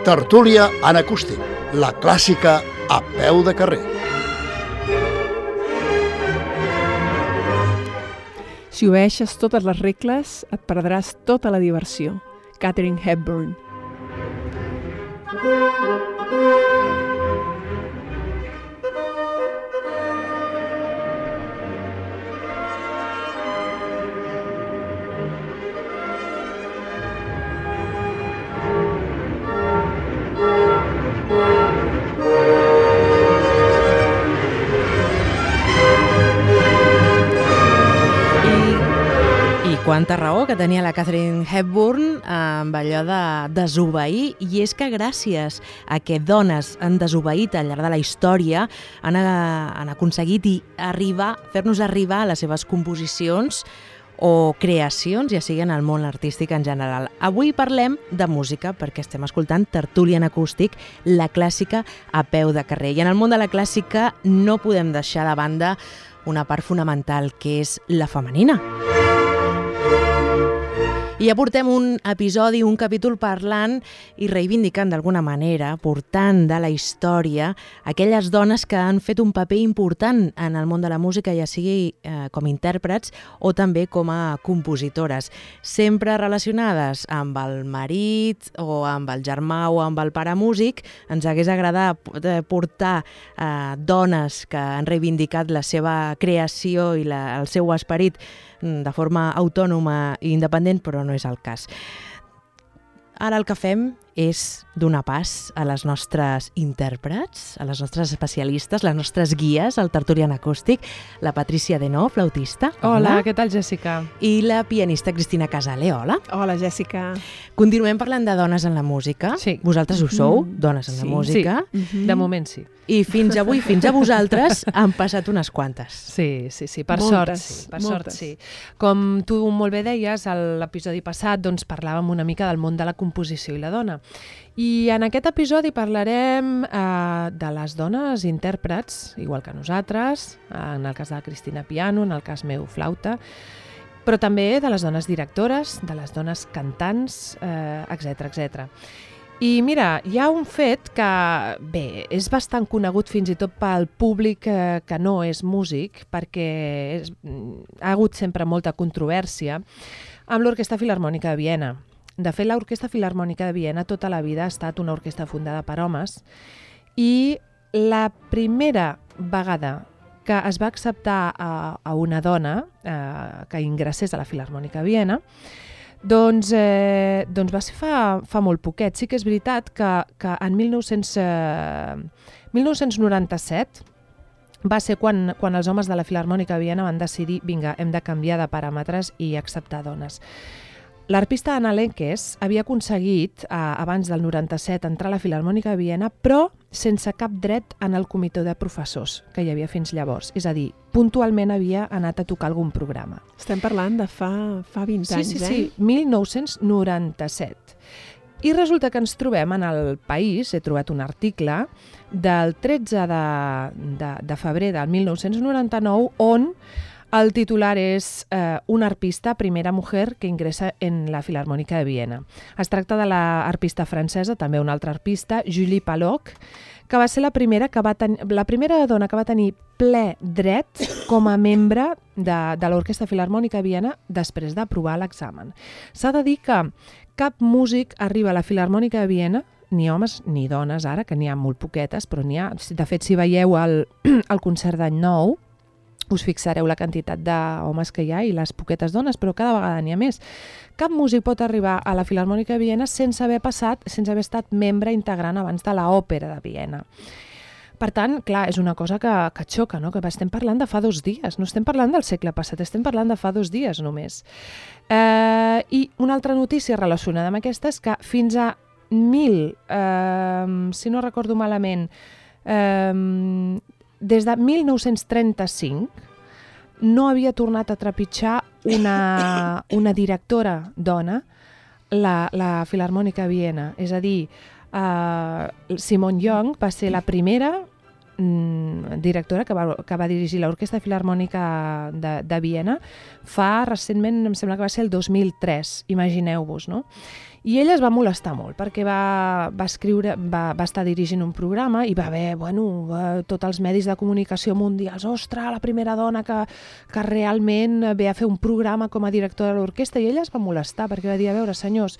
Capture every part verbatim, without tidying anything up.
Tertúlia en acústic, la clàssica a peu de carrer. Si obeeixes totes les regles, et perdràs tota la diversió. Katharine Hepburn. Quanta raó que tenia la Katharine Hepburn amb allò de desobeir, i és que gràcies a que dones han desobeït al llarg de la història han, han aconseguit i arribar, fer-nos arribar a les seves composicions o creacions, ja sigui en el món artístic en general. Avui parlem de música perquè estem escoltant Tertúlia en acústic, la clàssica a peu de carrer. I en el món de la clàssica no podem deixar de banda una part fonamental, que és la femenina. I ja portem un episodi, un capítol parlant i reivindicant d'alguna manera, portant de la història aquelles dones que han fet un paper important en el món de la música, ja sigui eh, com a intèrprets o també com a compositores, sempre relacionades amb el marit o amb el germà o amb el pare músic. Ens hagués agradat portar eh, dones que han reivindicat la seva creació i la, el seu esperit de forma autònoma i independent, però no és el cas. Ara el que fem és donar pas a les nostres intèrprets, a les nostres especialistes, les nostres guies, al Tertúlia en acústic, la Patricia Denó, flautista. Hola, hola, què tal, Jessica? I la pianista Cristina Casale, hola. Hola, Jessica. Continuem parlant de dones en la música. Sí. Vosaltres ho sou, mm. dones en sí, la música. Sí, de moment sí. I fins avui, fins a vosaltres, han passat unes quantes. Sí, sí, sí, per moltes, sort sí. Per moltes. sort sí. Com tu molt bé deies, a l'episodi passat doncs, parlàvem una mica del món de la composició i la dona. I en aquest episodi parlarem eh, de les dones intèrprets, igual que nosaltres, en el cas de la Cristina piano, en el cas meu flauta, però també de les dones directores, de les dones cantants, eh, etcètera, etcètera. I mira, hi ha un fet que, bé, és bastant conegut fins i tot pel públic que, que no és músic, perquè és, ha hagut sempre molta controvèrsia amb l'Orquestra Filharmònica de Viena. De fet, l'Orquestra Filharmònica de Viena tota la vida ha estat una orquestra fundada per homes, i la primera vegada que es va acceptar a, a una dona eh, que ingressés a la Filharmònica de Viena, doncs, eh, doncs va ser fa, fa molt poquet. Sí que és veritat que, que en mil nou-cents, eh, mil nou-cents noranta-set va ser quan, quan els homes de la Filharmònica de Viena van decidir, vinga, hem de canviar de paràmetres i acceptar dones. L'arpista Anna Lenkes havia aconseguit, eh, abans del noranta-set, entrar a la Filharmònica de Viena, però sense cap dret en el comitè de professors que hi havia fins llavors. És a dir, puntualment havia anat a tocar algun programa. Estem parlant de fa, fa vint sí, anys, sí, eh? Sí, mil nou-cents noranta-set. I resulta que ens trobem en el País, he trobat un article, del tretze de, de, de febrer del mil nou-cents noranta-nou, on el titular és eh, una arpista, primera mujer que ingressa en la Filharmònica de Viena. Es tracta de l'arpista francesa, també una altra arpista, Julie Palloc, que va ser la primera, que va ten... la primera dona que va tenir ple dret com a membre de, de l'Orquestra Filharmònica de Viena després d'aprovar l'examen. S'ha de dir que cap músic arriba a la Filharmònica de Viena, ni homes ni dones ara, que n'hi ha molt poquetes, però n'hi ha. De fet, si veieu el, el concert d'any nou, us fixareu la quantitat d'homes que hi ha i les poquetes dones, però cada vegada n'hi ha més. Cap músic pot arribar a la Filharmònica de Viena sense haver passat, sense haver estat membre integrant abans de l'Òpera de Viena. Per tant, clar, és una cosa que, que xoca, no? Que estem parlant de fa dos dies, no estem parlant del segle passat, estem parlant de fa dos dies només. Eh, I una altra notícia relacionada amb aquesta és que fins a mil, eh, si no recordo malament, eh, des de mil nou-cents trenta-cinc no havia tornat a trepitjar una, una directora dona la, la Filharmònica de Viena. És a dir, uh, Simone Young va ser la primera mm, directora que va, que va dirigir l'Orquestra Filharmònica de, de Viena fa recentment, em sembla que va ser el dos mil tres, imagineu-vos, no? I ella es va molestar molt perquè va, va escriure, va, va estar dirigint un programa i va haver, bueno, tots els medis de comunicació mundials, ostres, la primera dona que, que realment ve a fer un programa com a directora de l'orquestra, i ella es va molestar perquè va dir, a veure, senyors,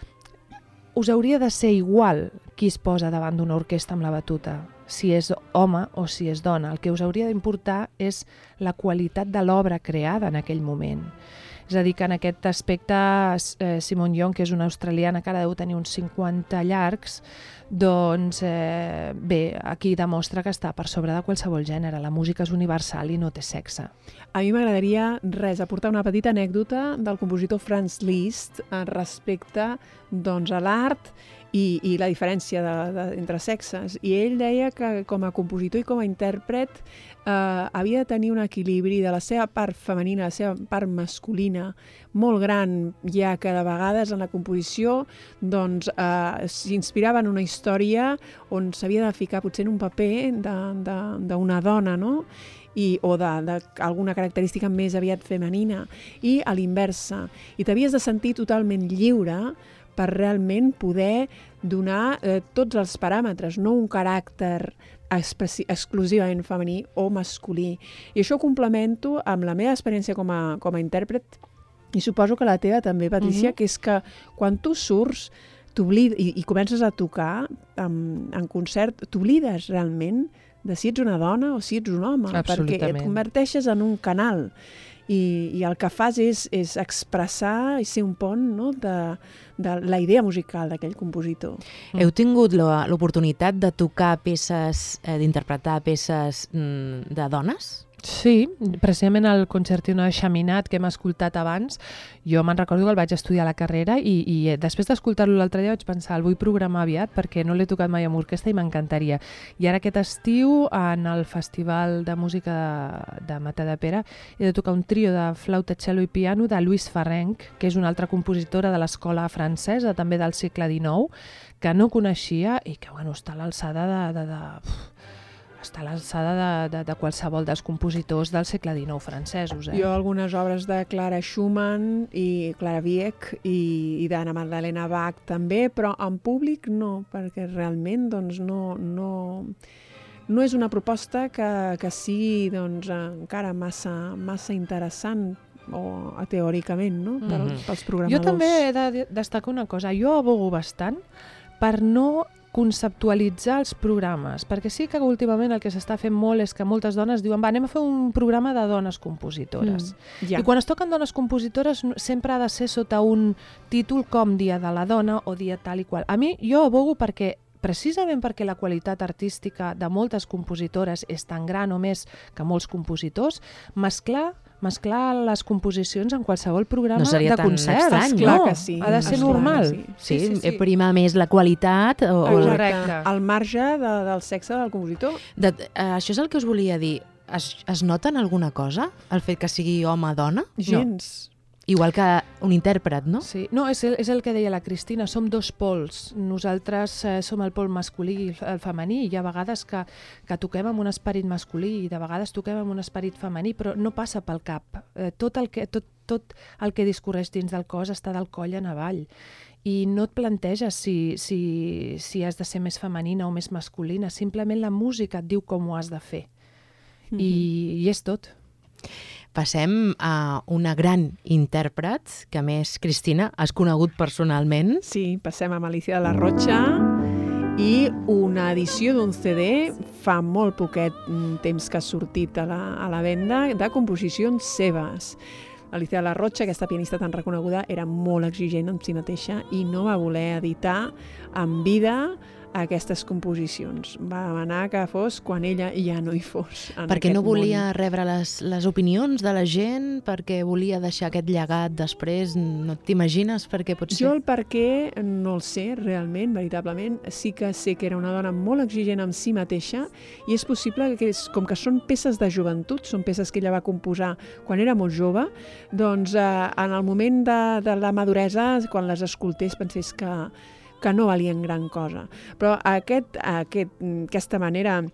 us hauria de ser igual qui es posa davant d'una orquestra amb la batuta, si és home o si és dona. El que us hauria d'importar és la qualitat de l'obra creada en aquell moment. És a dir, que en aquest aspecte eh, Simone Young, que és una australiana que ara deu tenir uns cinquanta llargs, doncs eh, bé, aquí demostra que està per sobre de qualsevol gènere. La música és universal i no té sexe. A mi m'agradaria, res, aportar una petita anècdota del compositor Franz Liszt respecte doncs, a l'art i, i la diferència de, de, entre sexes. I ell deia que com a compositor i com a intèrpret eh, havia de tenir un equilibri de la seva part femenina, la seva part masculina, molt gran, ja que de vegades en la composició doncs, eh, s'inspirava en una història on s'havia de ficar potser en un paper d'una dona, no? I, o d'alguna característica més aviat femenina, i a l'inversa. I t'havies de sentir totalment lliure per realment poder donar eh, tots els paràmetres, no un caràcter exclusivament femení o masculí. I això ho complemento amb la meva experiència com a, com a intèrpret, i suposo que la teva també, Patricia, uh-huh. que és que quan tu surts i, i comences a tocar en, en concert, t'oblides realment de si ets una dona o si ets un home, perquè et converteixes en un canal. I, i el que fas és, és expressar i ser un pont, no?, de, de la idea musical d'aquell compositor. Mm. Heu tingut l'oportunitat de tocar peces, eh, d'interpretar peces mm, de dones? Sí, precisament el concertino de Chaminade que hem escoltat abans, jo me'n recordo que el vaig estudiar a la carrera i, i després d'escoltar-lo l'altre dia vaig pensar, el vull programar aviat perquè no l'he tocat mai amb orquestra i m'encantaria. I ara aquest estiu, en el Festival de Música de, de Matadepera, he de tocar un trio de flauta, cello i piano de Louise Farrenc, que és una altra compositora de l'escola francesa, també del segle dinou, que no coneixia i que bueno, està a l'alçada de... de, de està a l'alçada de, de, de qualsevol dels compositors del segle dinou francesos. Eh? Jo algunes obres de Clara Schumann i Clara Wieck i, i d'Anna Magdalena Bach també, però en públic no, perquè realment doncs, no, no, no és una proposta que, que sigui doncs, encara massa, massa interessant o teòricament, no? Pel, mm-hmm. pels programadors. Jo també he de destacar una cosa. Jo abogo bastant per no conceptualitzar els programes, perquè sí que últimament el que s'està fent molt és que moltes dones diuen, va, anem a fer un programa de dones compositores. Mm, ja. I quan es toquen dones compositores sempre ha de ser sota un títol com Dia de la Dona o Dia tal i qual. A mi, jo abogo perquè precisament perquè la qualitat artística de moltes compositores és tan gran o més que molts compositors, mesclar mesclar les composicions en qualsevol programa no de concert. Estrany, Esclar no? que sí. Ha de ser Esclar, normal. Sí, sí, sí, sí, sí. Primar més la qualitat o... Correcte. Al marge de, del sexe del compositor. De, uh, això és el que us volia dir. Es, es nota en alguna cosa el fet que sigui home o dona? Gens. No. Igual que un intèrpret, no? Sí, no, és el, és el que deia la Cristina, som dos pols. Nosaltres eh, som el pol masculí i el femení, i hi ha vegades que, que toquem amb un esperit masculí i de vegades toquem amb un esperit femení, però no passa pel cap. Eh, tot, el que, tot, tot el que discorreix dins del cos està del coll en avall. I no et planteges si, si, si has de ser més femenina o més masculina, simplement la música et diu com ho has de fer. Mm-hmm. I, i és tot. Passem a una gran intèrpret, que a més, Cristina, has conegut personalment. Sí, passem a Alicia de la Rocha i una edició d'un C D fa molt poquet temps que ha sortit a la, a la venda de composicions seves. Alicia de la Rocha, aquesta pianista tan reconeguda, era molt exigent amb si mateixa i no va voler editar en vida aquestes composicions. Va demanar que fos quan ella ja no hi fos. Perquè no volia món. rebre les, les opinions de la gent, perquè volia deixar aquest llegat després, no t'imagines per què pot ser? Jo el per què no el sé realment, veritablement. Sí que sé que era una dona molt exigent amb si mateixa i és possible que, és, com que són peces de joventut, són peces que ella va composar quan era molt jove, doncs eh, en el moment de, de la maduresa, quan les escoltés, pensés que que no valien gran cosa. Però aquest, aquest, aquesta manera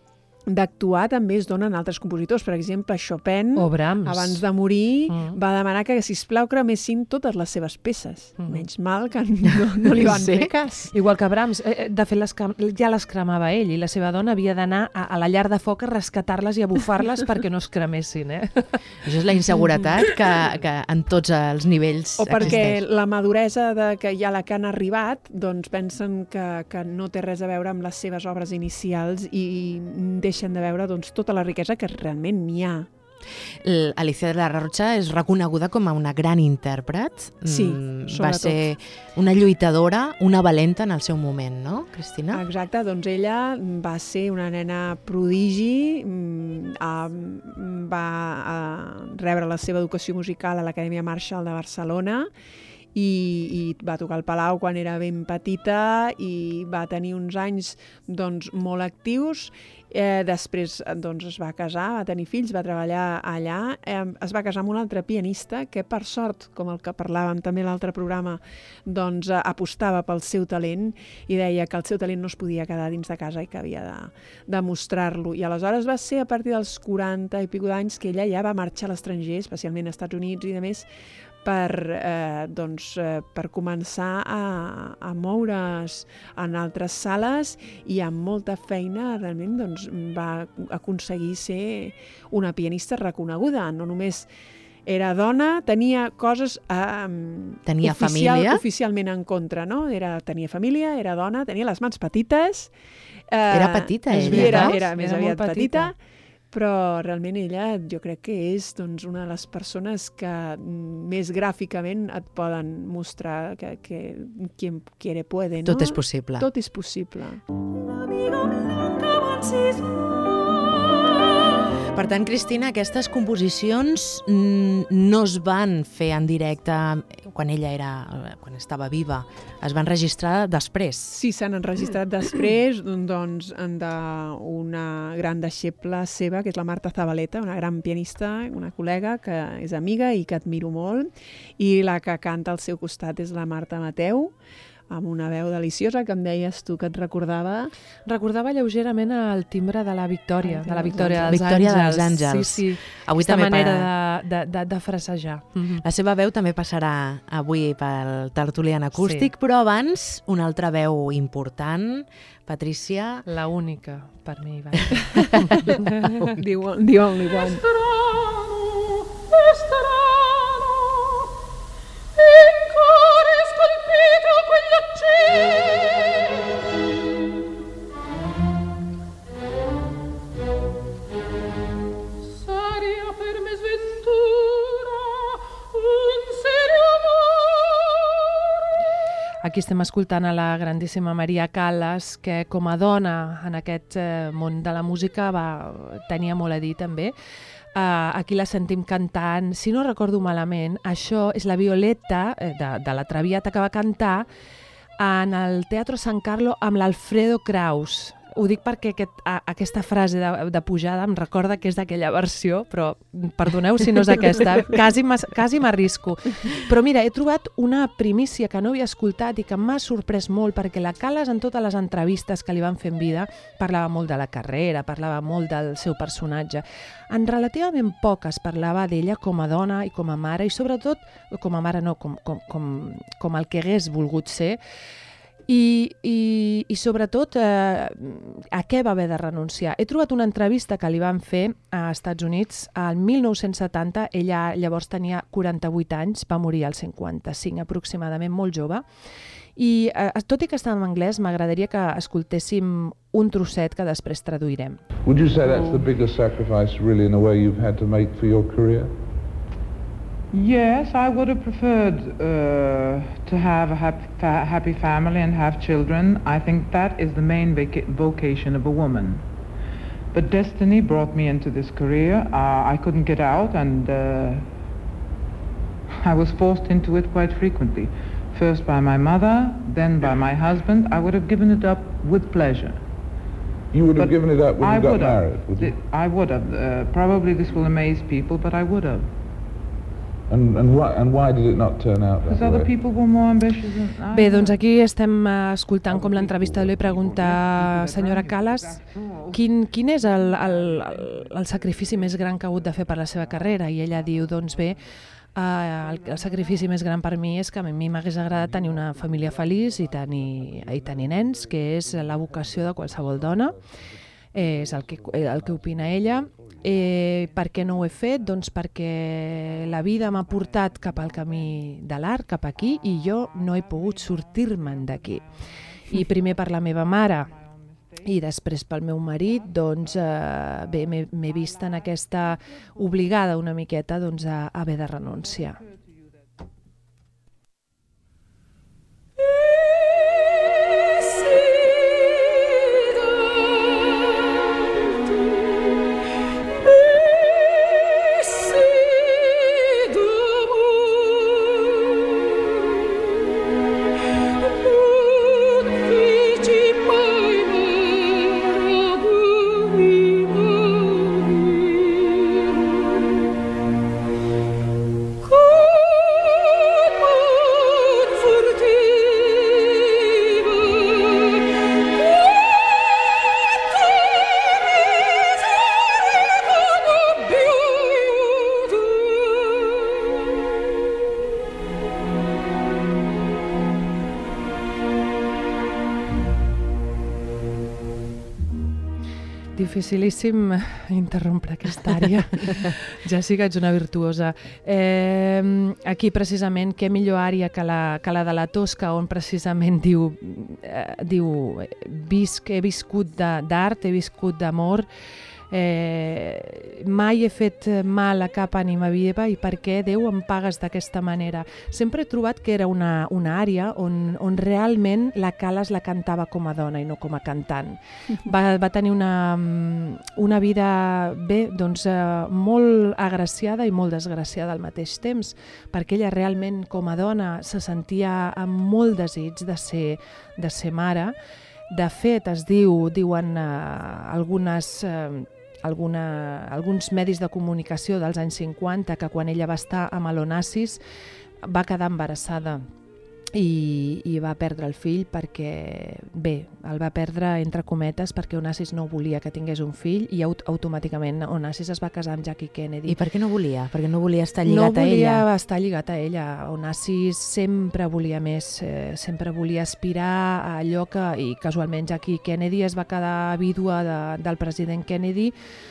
d'actuar també es donen altres compositors. Per exemple, Chopin, O Brahms. abans de morir, Mm. va demanar que, sisplau, cremessin totes les seves peces. Mm. Menys mal que no, no li van Sí. fer cas. Igual que Brahms, eh, de fet les cam- ja les cremava ell i la seva dona havia d'anar a, a la llar de foc a rescatar-les i a bufar-les perquè no es cremessin. Eh? Això és la inseguretat que, que en tots els nivells O perquè existeix. la maduresa de que ja la que han arribat, doncs pensen que, que no té res a veure amb les seves obres inicials i deixen de veure doncs, tota la riquesa que realment n'hi ha. L- Alicia de la Rocha és reconeguda com a una gran intèrpret. Sí, Mm, Va sobretot. ser una lluitadora, una valenta en el seu moment, no, Cristina? Exacte, doncs ella va ser una nena prodigi, mm, a- va a rebre la seva educació musical a l'Acadèmia Marshall de Barcelona i, i va tocar al Palau quan era ben petita i va tenir uns anys doncs, molt actius. Eh, després doncs, es va casar, va tenir fills, va treballar allà, eh, es va casar amb un altre pianista que, per sort, com el que parlàvem també a l'altre programa, doncs eh, apostava pel seu talent i deia que el seu talent no es podia quedar dins de casa i que havia de, de mostrar-lo. I aleshores va ser a partir dels quaranta i pico d'anys que ella ja va marxar a l'estranger, especialment als Estats Units i de més, per, eh, doncs, eh, per començar a, a moure's en altres sales i amb molta feina realment doncs, va aconseguir ser una pianista reconeguda. No només era dona, tenia coses eh, Tenia oficial, família. oficialment en contra, no? Era, tenia família, era dona, tenia les mans petites. Eh, Era petita, i ella, era, no? era més Era aviat molt petita. petita. Però realment ella jo crec que és doncs, una de les persones que més gràficament et poden mostrar que, que quien quiere puede, no? Tot és possible. Tot és possible. Per tant, Cristina, aquestes composicions mm, no es van fer en directe quan ella era, quan estava viva, es van registrar després. Sí, s'han enregistrat després doncs, d'una gran deixeble seva, que és la Marta Zabaleta, una gran pianista, una col·lega que és amiga i que admiro molt, i la que canta al seu costat és la Marta Mateu, amb una veu deliciosa, que em deies tu que et recordava. Recordava lleugerament el timbre de la Victòria, de la Victòria dels Victòria Àngels. dels Àngels. Sí, sí. Avui Aquesta també manera pa- de, de, de, de frasejar. Mm-hmm. La seva veu també passarà avui pel Tertulian Acústic, Sí. però abans una altra veu important, Patrícia. La única, per mi, va. The one- the only one. Aquí estem escoltant a la grandíssima Maria Callas, que com a dona en aquest eh, món de la música va, tenia molt a dir també. Uh, aquí la sentim cantant, si no recordo malament, això és la Violeta eh, de, de la Traviata que va cantar en el Teatro San Carlo amb l'Alfredo Kraus. Ho dic perquè aquest, a, aquesta frase de, de pujada em recorda que és d'aquella versió, però perdoneu si no és aquesta, quasi, quasi m'arrisco. Però mira, he trobat una primícia que no havia escoltat i que m'ha sorprès molt, perquè la Callas en totes les entrevistes que li van fer en vida parlava molt de la carrera, parlava molt del seu personatge. En relativament poques parlava d'ella com a dona i com a mare, i sobretot, com a mare no, com, com, com, com el que hagués volgut ser, I, i, i sobretot eh, a què va haver de renunciar. He trobat una entrevista que li van fer als Estats Units al mil nou-cents setanta, ella llavors tenia quaranta-vuit anys, va morir als cinquanta-cinc aproximadament, molt jove, i eh, tot i que està en anglès m'agradaria que escoltéssim un trosset que després traduirem. Would you say that's the biggest sacrifice really in a way you've had to make for your career? Yes, I would have preferred uh, to have a happy, fa happy family and have children. I think that is the main vocation of a woman. But destiny brought me into this career. Uh, I couldn't get out, and uh, I was forced into it quite frequently. First by my mother, then by my husband. I would have given it up with pleasure. You would have But given it up when I you got would have. married, would you? I would have. Uh, probably this will amaze people, but I would have. And, and, why, and why did it not turn out that Because other way? people were more ambitious than I. Bé, doncs aquí estem eh, escoltant com l'entrevistador li pregunta, senyora Callas, quin, quin és el, el, el, el sacrifici més gran que ha hagut de fer per la seva carrera? I ella diu, doncs bé, eh, el, el sacrifici més gran per mi és que a mi m'hagués agradat tenir una família feliç i tenir, i tenir nens, que és la vocació de qualsevol dona. És el que, el que opina ella. Eh, per què no ho he fet? Doncs perquè la vida m'ha portat cap al camí de l'art, cap aquí, i jo no he pogut sortir-me'n d'aquí. I primer per la meva mare i després pel meu marit, doncs eh, bé, m'he vist en aquesta obligada una miqueta doncs, a, a haver de renunciar. Dificilíssim interrompre aquesta àrea. Ja sí que ets una virtuosa. Eh, aquí, precisament, què millor àrea que la, que la de la Tosca, on precisament diu, eh, diu visc, he viscut d'art, he viscut d'amor, eh, mai he fet mal a cap ànima viva i per què, Déu, em pagues d'aquesta manera? Sempre he trobat que era una, una àrea on, on realment la Callas la cantava com a dona i no com a cantant. Va, va tenir una, una vida bé, doncs, eh, molt agraciada i molt desgraciada al mateix temps, perquè ella realment com a dona se sentia amb molt desig de ser, de ser mare. De fet, es diu, diuen eh, algunes... Eh, Alguna, alguns medis de comunicació dels anys cinquanta que quan ella va estar amb l'Onassis va quedar embarassada i, i va perdre el fill perquè, bé, el va perdre entre cometes perquè Onassis no volia que tingués un fill i aut automàticament Onassis es va casar amb Jackie Kennedy. I per què no volia? Perquè no volia estar lligat no a ella? No volia estar lligat a ella. Onassis sempre volia més, eh, sempre volia aspirar a allò que, i casualment Jackie Kennedy es va quedar vídua de, del president Kennedy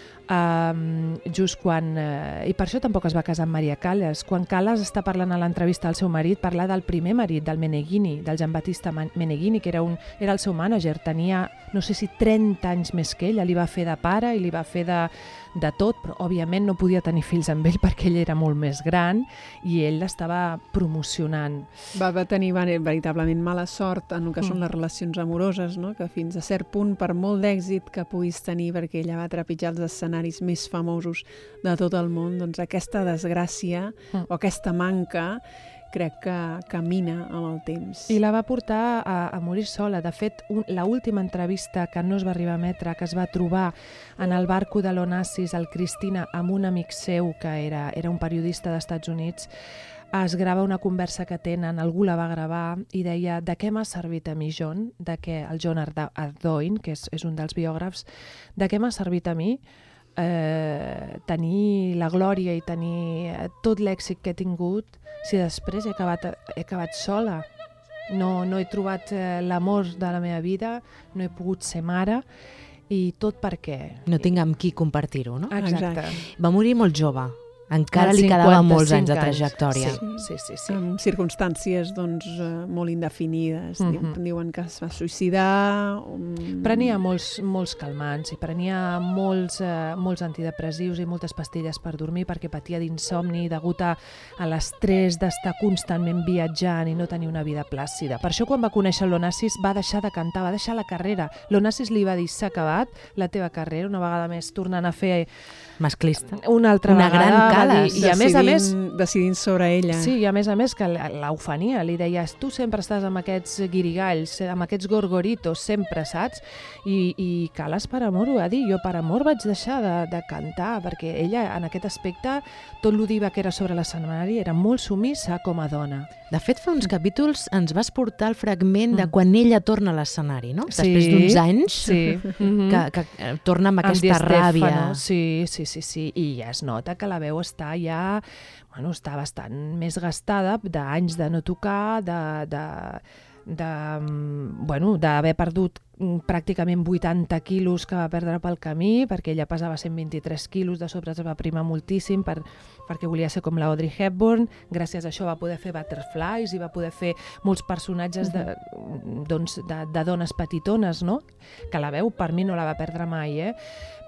Um, just quan, uh, i per això tampoc es va casar amb Maria Callas. Quan Callas està parlant a l'entrevista al seu marit, parla del primer marit, del Meneghini, del Giambattista Meneghini, que era, un, era el seu mànager, tenia no sé si trenta anys més que ell, li va fer de pare i li va fer de, de tot, però òbviament no podia tenir fills amb ell perquè ell era molt més gran i ell l'estava promocionant. Va, va tenir veritablement mala sort en el que mm. són les relacions amoroses, no? Que fins a cert punt, per molt d'èxit que puguis tenir, perquè ella va trepitjar els escenaris més famosos de tot el món, doncs aquesta desgràcia mm. o aquesta manca crec que camina amb el temps. I la va portar a, a morir sola. De fet, un, la última entrevista que no es va arribar a emetre, que es va trobar en el barco de l'Onassis, el Cristina, amb un amic seu, que era, era un periodista dels Estats Units, es grava una conversa que tenen, algú la va gravar i deia: de què m'ha servit a mi, John, de què, el John Ardoin, que és, és un dels biògrafs, de què m'ha servit a mi eh, tenir la glòria i tenir tot l'èxit que he tingut si després he acabat, he acabat sola? No, no he trobat eh, l'amor de la meva vida, no he pogut ser mare, i tot perquè... No tinc amb qui compartir-ho, no? Exacte. Va morir molt jove. Encara li quedaven molts anys de trajectòria. Sí, sí, sí, sí. En circumstàncies doncs, molt indefinides. Mm-hmm. Diuen que es va suïcidar. Um... Prenia molts, molts calmants i prenia molts, eh, molts antidepressius i moltes pastilles per dormir perquè patia d'insomni degut a, a l'estrès d'estar constantment viatjant i no tenir una vida plàcida. Per això quan va conèixer l'Onassis va deixar de cantar, va deixar la carrera. L'Onassis li va dir: s'ha acabat la teva carrera, una vegada més tornant a fer... Masclista. Una altra una vegada. Gran Callas. Dir, I a més a més... decidint sobre ella. Sí, i a més a més que l'ofenia, li deia, tu sempre estàs amb aquests guirigalls, amb aquests gorgoritos, sempre, saps? I, i Calas per amor ho va dir, jo per amor vaig deixar de, de cantar, perquè ella en aquest aspecte, tot lo diva que era sobre l'escenari, era molt sumissa com a dona. De fet, fa uns capítols ens vas portar el fragment de quan ella torna a l'escenari, no? Sí, després d'uns anys, sí. que, que torna amb aquesta amb ràbia. Sí, sí, sí, sí, i ja es nota que la veu està ja, bueno, està bastant més gastada d'anys de no tocar, de, de, de, bueno, d'haver perdut pràcticament vuitanta quilos que va perdre pel camí, perquè ella pesava cent vint-i-tres quilos, de sobre es va primar moltíssim per, perquè volia ser com la Audrey Hepburn. Gràcies a això va poder fer Butterflies i va poder fer molts personatges de, doncs, de, de dones petitones, no? Que la veu per mi no la va perdre mai, eh?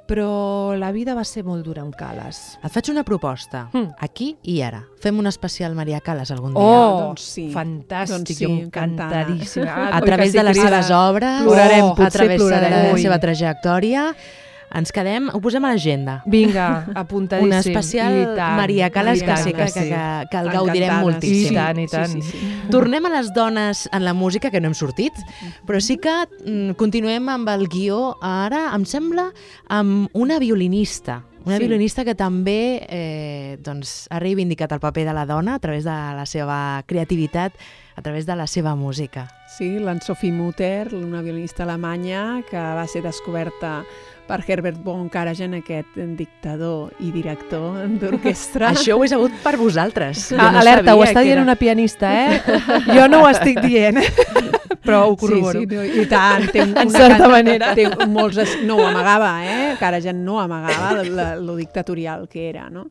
Però la vida va ser molt dura amb Calas. Et faig una proposta, Mm. aquí i ara. Fem un especial Maria Calas algun dia. Oh, doncs sí. Fantàstic, Doncs sí, jo encantada. encantadíssima. A través de les seves obres, Plorarem, a potser través de la plorarem. seva trajectòria. Ens quedem, ho posem a l'agenda. Vinga, apuntadíssim. Un especial I tant, Maria Calas i que tant sé que, que, sí. que, que el gaudirem Encantades. moltíssim. I tant, i tant. Sí, sí, sí. Tornem a les dones en la música, que no hem sortit, però sí que mm, continuem amb el guió ara, em sembla, amb una violinista. Una Sí. violinista que també eh, doncs, ha reivindicat el paper de la dona a través de la seva creativitat, a través de la seva música. Sí, l'Anne-Sophie Mutter, una violinista alemanya que va ser descoberta per Herbert von Karajan, aquest dictador i director d'orquestra. Això ho he sabut per vosaltres. Jo Ah, no alerta, ho sabia està que dient era- una pianista, eh? Jo no ho estic dient, però ho corroboro. Sí, sí, no, i tant. Té un, En una certa can- manera. Té molts, es- no ho amagava, eh? Karajan no amagava la, lo dictatorial que era, no?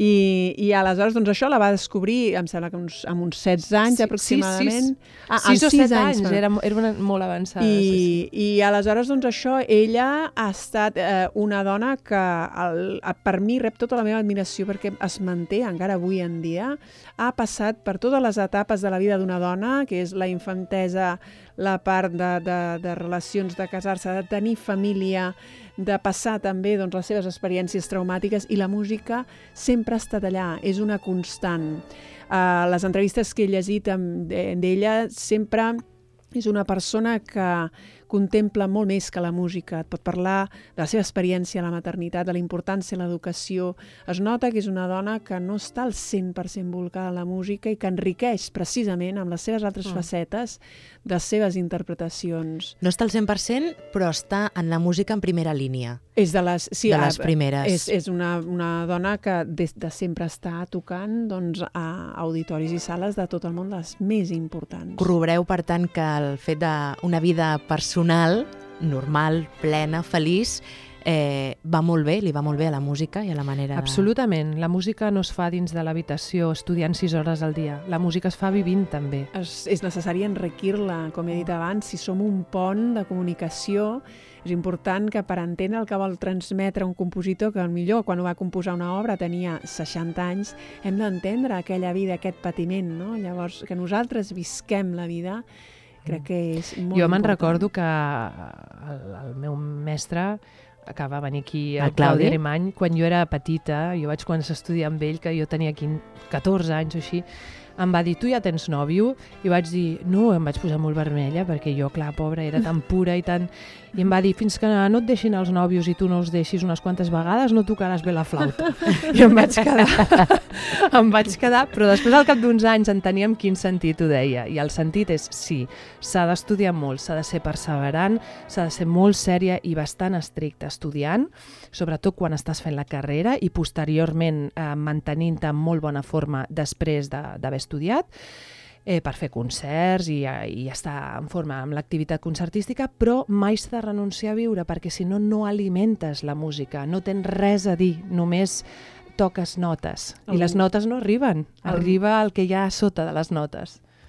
I, I aleshores, doncs això la va descobrir, em sembla que uns, amb uns setze anys Sí, aproximadament. sis, Ah, sis amb o set anys, anys, era, era una, molt avançada. I, sí, sí. I aleshores, doncs això, ella ha estat eh, una dona que el, per mi rep tota la meva admiració perquè es manté encara avui en dia. Ha passat per totes les etapes de la vida d'una dona, que és la infantesa, la part de, de, de relacions, de casar-se, de tenir família, de passar també doncs, les seves experiències traumàtiques, i la música sempre ha estat allà, és una constant. Uh, les entrevistes que he llegit amb- d'ella sempre és una persona que contempla molt més que la música. Et pot parlar de la seva experiència a la maternitat, de la importància de l'educació. Es nota que és una dona que no està al cent per cent volcada en la música i que enriqueix precisament amb les seves altres Mm. facetes de les seves interpretacions. No està al cent per cent, però està en la música en primera línia. És de les, sí, De a- les primeres. És, és una, una dona que des de sempre està tocant doncs, a auditoris i sales de tot el món, les més importants. Corroboreu, per tant, que el fet d'una vida personal, normal, plena, feliç, eh, va molt bé, li va molt bé a la música i a la manera de... Absolutament. La música no es fa dins de l'habitació estudiant sis hores al dia. La música es fa vivint també. És, és necessari enriquir-la, com he dit abans, si som un pont de comunicació. És important que per entendre el que vol transmetre un compositor, que millor quan ho va composar una obra tenia seixanta anys, hem d'entendre aquella vida, aquest patiment, no? Llavors, que nosaltres visquem la vida, crec que és molt Jo me'n important. recordo que el, el meu mestre que va venir aquí, El el Claudi Claudi? Arimany, quan jo era petita, jo vaig començar a estudiar amb ell, que jo tenia quinze, catorze anys o així, em va dir, tu ja tens nòvio? I vaig dir, no, em vaig posar molt vermella, perquè jo, clar, pobra, era tan pura i tan... I em va dir, fins que no et deixin els nòvios i tu no els deixis unes quantes vegades, no tocaràs bé la flauta. I em vaig quedar, em vaig quedar, però després al cap d'uns anys enteníem quin sentit ho deia. I el sentit és, sí, s'ha d'estudiar molt, s'ha de ser perseverant, s'ha de ser molt sèria i bastant estricta estudiant, sobretot quan estàs fent la carrera i posteriorment eh, mantenint-te en molt bona forma després de- d'haver estudiat, eh, per fer concerts i, i estar en forma amb l'activitat concertística, però mai s'ha de renunciar a viure, perquè si no, no alimentes la música, no tens res a dir, només toques notes. I El- les notes no arriben, el- arriba el que hi ha a sota de les notes.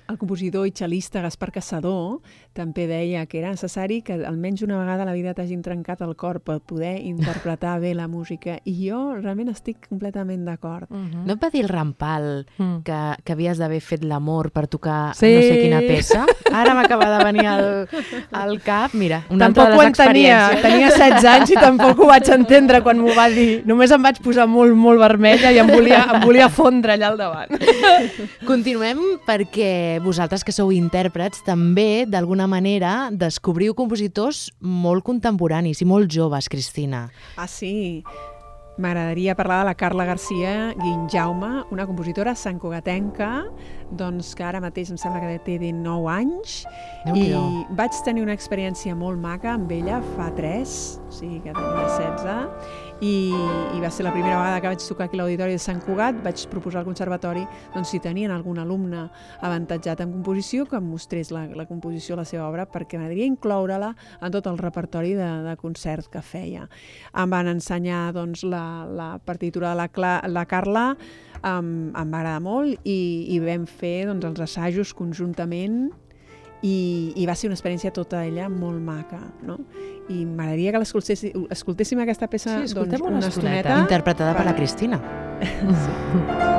el compositor i xalista Gaspar Caçador també deia que era necessari que almenys una vegada a la vida t'hagin trencat el cor per poder interpretar bé la música. I jo realment estic completament d'acord. Uh-huh. No et va dir el Rampal mm. que, que havies d'haver fet l'amor per tocar sí. no sé quina peça? Ara m'acaba de venir al, al cap. Mira, una tampoc altra de les experiències. Tenia, tenia setze anys i tampoc ho vaig entendre quan m'ho va dir. Només em vaig posar molt, molt vermella i em volia, em volia fondre allà al davant. Continuem perquè vosaltres que sou intèrprets també, d'alguna manera, descobriu compositors molt contemporanis i molt joves, Cristina. Ah, sí. M'agradaria parlar de la Carla García Guinjaume, una compositora santcugatenca, doncs que ara mateix em sembla que té dinou anys, i vaig tenir una experiència molt maca amb ella fa tres, o sigui que tenia setze, i, i va ser la primera vegada que vaig tocar aquí a l'Auditori de Sant Cugat. Vaig proposar al conservatori doncs, si tenien algun alumne avantatjat en composició que em mostrés la, la composició de la seva obra, perquè m'agradaria incloure-la en tot el repertori de, de concert que feia. Em van ensenyar doncs, la, la partitura de la, Cla, la Carla, um, em va agradar molt, i, i vam fer doncs, els assajos conjuntament, i, i va ser una experiència tota ella molt maca, no? I m'agradaria que l'escoltéssim escoltéssim aquesta peça sí, doncs, una, una estoneta. estoneta. Interpretada per la Cristina. Sí.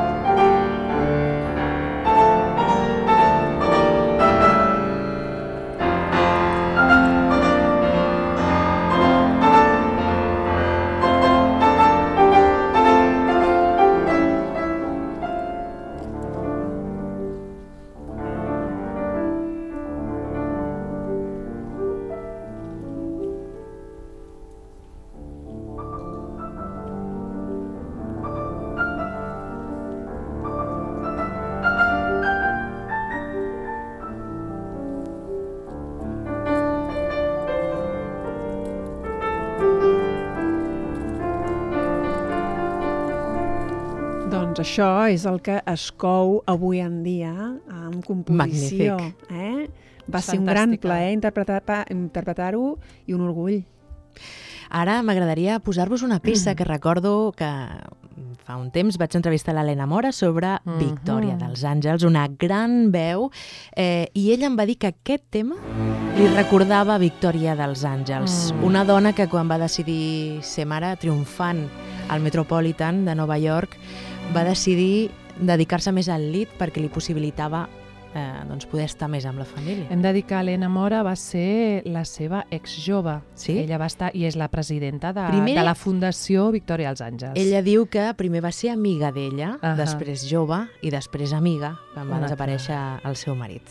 Doncs això és el que es cou avui en dia amb composició. Magnífic. Eh? Va ser un gran plaer interpretar, interpretar-ho i un orgull. Ara m'agradaria posar-vos una peça que recordo que fa un temps vaig entrevistar l'Helena Mora sobre mm-hmm. Victòria dels Àngels, una gran veu, eh, i ella em va dir que aquest tema li recordava Victòria dels Àngels, mm. una dona que quan va decidir ser mare, triomfant al Metropolitan de Nova York, va decidir dedicar-se més al lied perquè li possibilitava eh, doncs poder estar més amb la família. Hem de dir que Helena Mora va ser la seva ex-jove. Sí? Ella va estar i és la presidenta de, primer, de la Fundació Victòria dels Àngels. Ella diu que primer va ser amiga d'ella, uh-huh. després jove i després amiga, quan va Una desaparèixer el seu marit.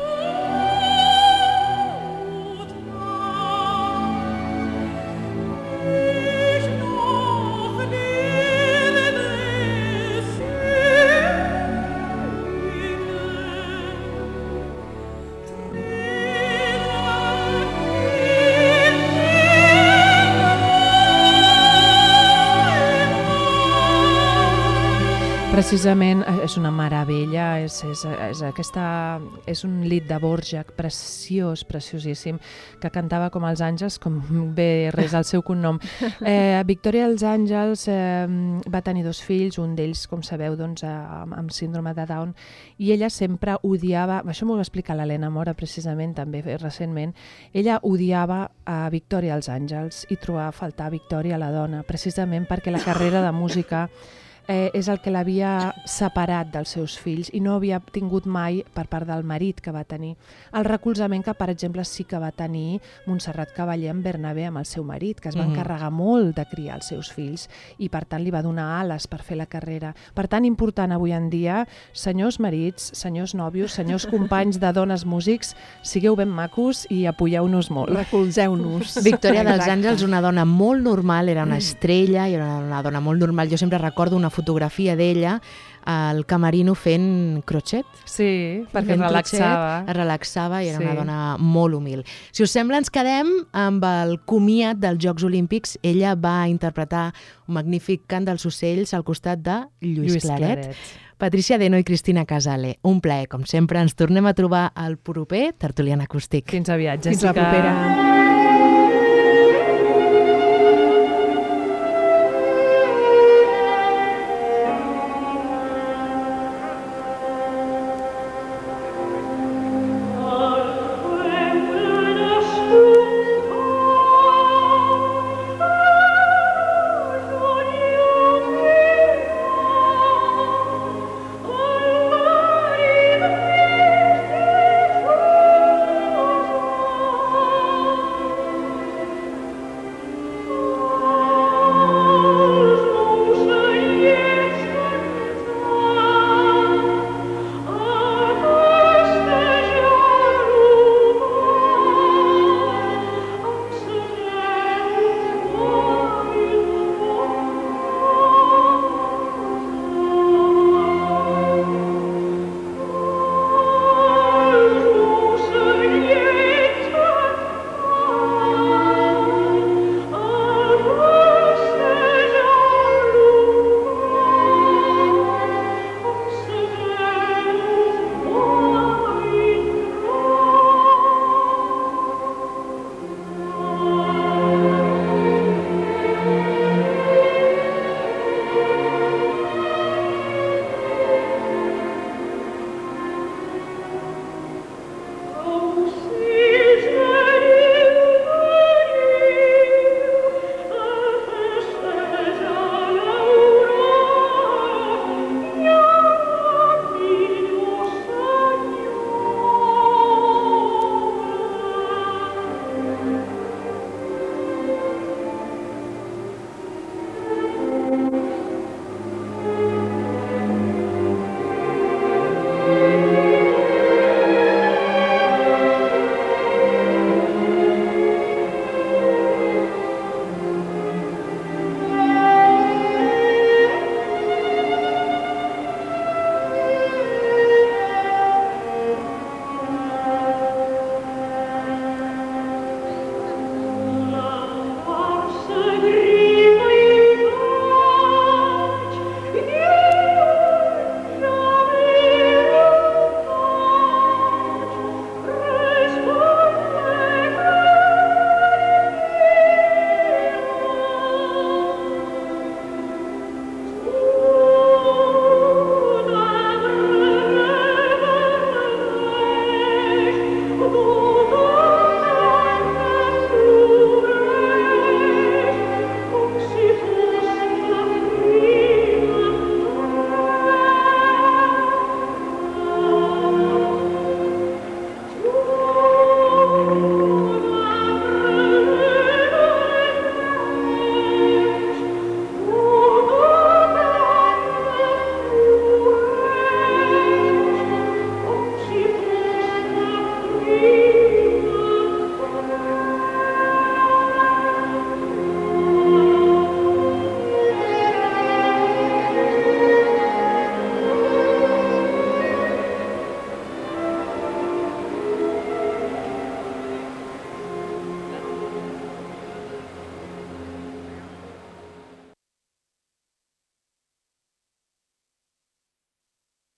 Precisament és una meravella, és, és, és, aquesta, és un lied de Borjak preciós, preciosíssim, que cantava com els àngels, com bé res al seu cognom. Eh, Victòria dels Àngels eh, va tenir dos fills, un d'ells, com sabeu, doncs, amb, amb síndrome de Down, i ella sempre odiava, això m'ho va explicar l'Helena Mora precisament també recentment, ella odiava a Victòria dels Àngels i trobava a faltar Victòria, la dona, precisament perquè la carrera de música Eh, és el que l'havia separat dels seus fills i no havia tingut mai, per part del marit que va tenir, el recolzament que, per exemple, sí que va tenir Montserrat Cavaller amb Bernabé, amb el seu marit, que es va mm-hmm. encarregar molt de criar els seus fills i, per tant, li va donar ales per fer la carrera. Per tant, important avui en dia, senyors marits, senyors nòvios, senyors companys de dones músics, sigueu ben macos i apoyeu-nos molt. Recolzeu-nos. Victòria dels Àngels, una dona molt normal, era una estrella i era una dona molt normal. Jo sempre recordo una fotografia d'ella al camerino fent crochet. Sí, perquè fent relaxava. Crochet, es relaxava i era sí. una dona molt humil. Si us sembla, ens quedem amb el comiat dels Jocs Olímpics. Ella va interpretar un magnífic cant dels ocells al costat de Lluís, Lluís Claret. Claret. Patricia Deno i Cristina Casale. Un plaer, com sempre. Ens tornem a trobar al proper Tertulian Acústic. Fins aviat, Jessica. Fins la propera.